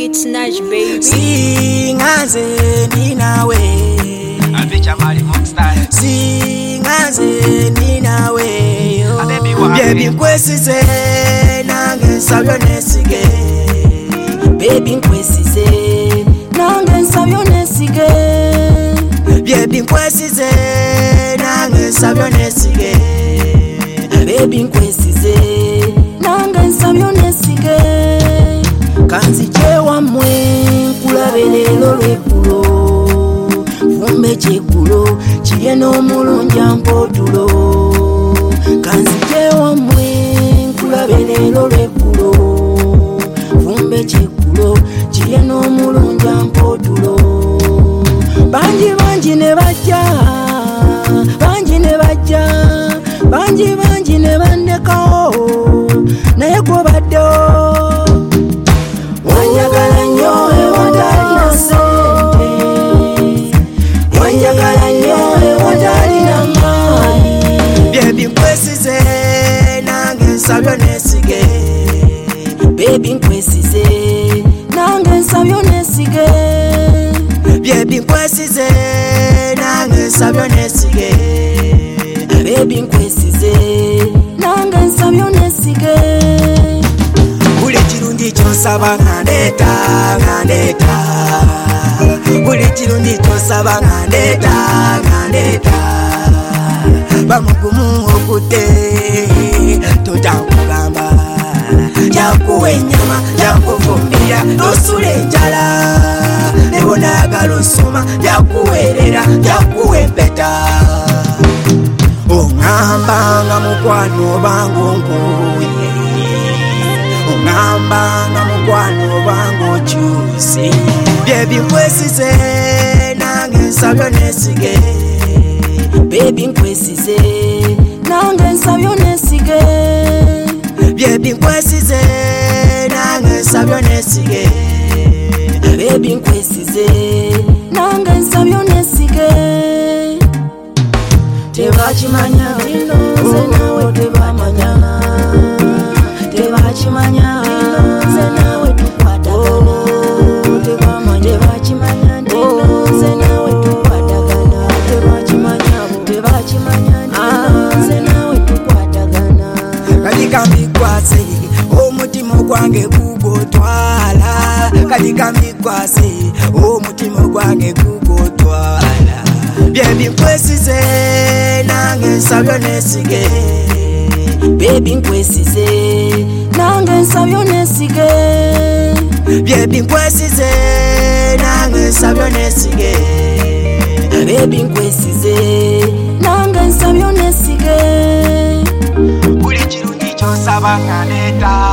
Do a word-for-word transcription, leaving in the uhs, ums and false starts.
It's Nash, baby. Singaze ninawe Abicha mali monster. Singaze ninawe Baby nkwesize nange nsabyo nesige Baby nkwesize nange nsabyo nesige Baby nkwesize nange nsabyo nesige Baby nkwesize nange nsabyo nesige Kanzi chewa mwe kulabe lelo lwekulo Fumbe chekulo chiye n'omulunja mpotulo Kanzi chewa mwe kulabe lelo lwekulo Fumbe chekulo chiye n'omulunja mpotulo Banji banji ne bajja Banji ne bajja Banji banji ne bandekawo Naye gwo baddo Wanjagala nnyo ewatalina sente Wanjagala nnyo ewatalina maanyi Baby nkwesize nange nsabyo nesige Baby nkwesize nange nsabyo nesige Baby nkwesize nange nsabyo nesige Baby nkwesize nange nsabyo nesige Buli kirundi kyonsaba ngandeta ngandeta Buli kirundi kyonsaba ngandeta ngandeta Bamugumu okute totakugamba Jakuwe nyama jakufumbira tosule njala Nebonagala osoma jakuwerera jakuwe mpeta Ongamba nga mukwano bangu nkuye Ongamba nga mukwano bangu okyuse Baby nkwesize nange nsabyo nesige Baby nkwesize nange nsabyo nesige Baby nkwesize nange nsabyo nesige Baby nkwesize nange nsabyo nesige Tebakimanya bino nze nawe tebamanya Tebakimanya nze nawe tukwatagana Tebamanya Tebakimanya nze nawe tukwatagana Tebakimanya Tebakimanya nze nawe tukwatagana Kalika mikwase omutima gwange gugotwala Kalika mikwase omutima gwange gugotwala Baby nkwesize nange nsabyo nesige Baby nkwesize nange nsabyo nesige Baby nkwesize nange nsabyo nesige Baby nkwesize nange nsabyo nesige Buli kirundi kyonsaba ngandeta